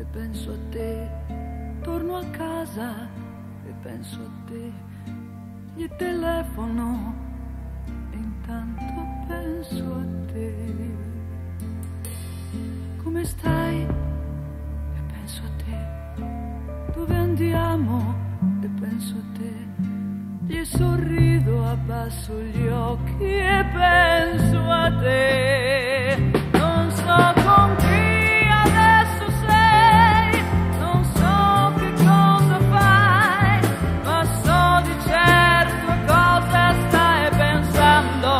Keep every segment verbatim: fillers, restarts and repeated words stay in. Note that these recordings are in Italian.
penso a te, torno a casa e penso a te, gli telefono e intanto penso a te. Come stai? E penso a te. Dove andiamo? E penso a te. Gli sorrido, abbasso gli occhi e penso a te. Non so con chi adesso sei, non so che cosa fai, ma so di certo cosa stai pensando.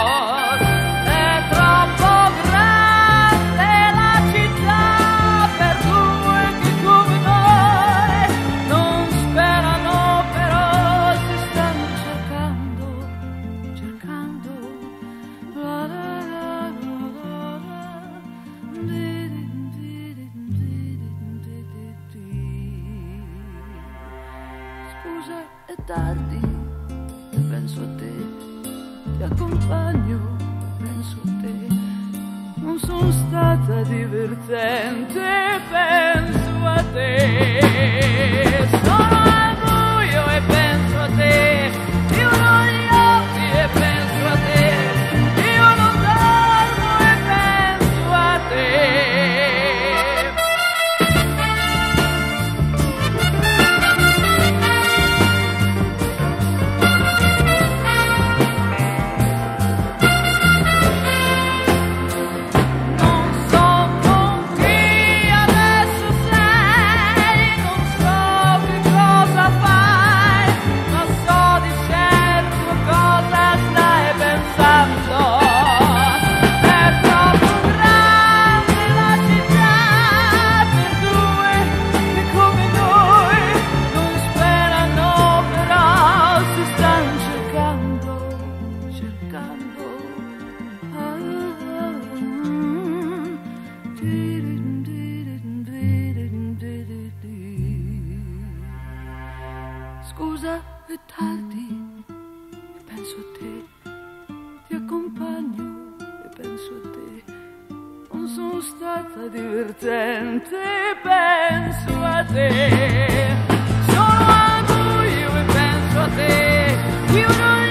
È troppo grande la città per due che come noi non sperano, però si stanno cercando, cercando. La la la la la la. Scusa, è tardi, e penso a te, ti accompagno, penso a te. Non sono stata divertente, penso a te. Sono al buio e penso a te, chiudo gli occhi e penso a te. Io non dormo e penso a te. Non so con chi adesso sei, non so che cosa fai, ma so di certo cosa stai pensando. È troppo grande la città per due che come noi non sperano, però si stanno cercando, cercando. Ah, ah, ah. Scusa, è tardi e penso a te, ti accompagno e penso a te. Non sono stata divertente, penso a te. Sono al buio e penso a te, chiudo